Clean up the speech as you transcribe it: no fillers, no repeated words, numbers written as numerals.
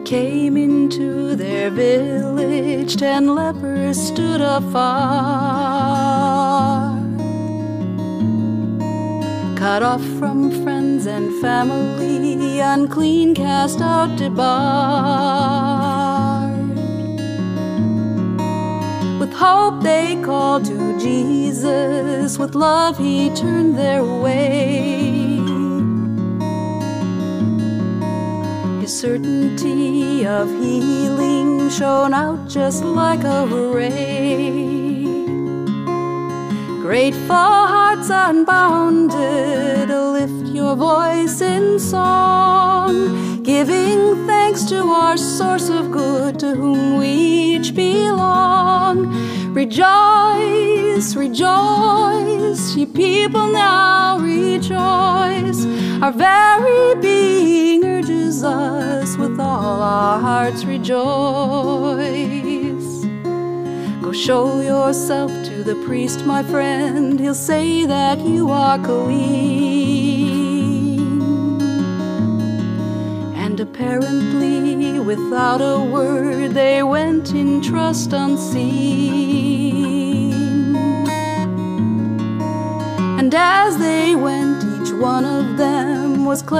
came into their village, 10 lepers stood afar, cut off from friends and family, unclean, cast out, debarred. With hope they called to Jesus, with love he turned their way. His certainty of healing shone out just like a ray. Grateful hearts unbounded, lift your voice in song, giving thanks to our source of good, to whom we each belong. Rejoice, rejoice, ye people now rejoice. Our very being urges us, with all our hearts rejoice. Go show yourself to the priest, my friend, he'll say that you are clean. And apparently without a word they went in trust unseen. And as they went, each one of them was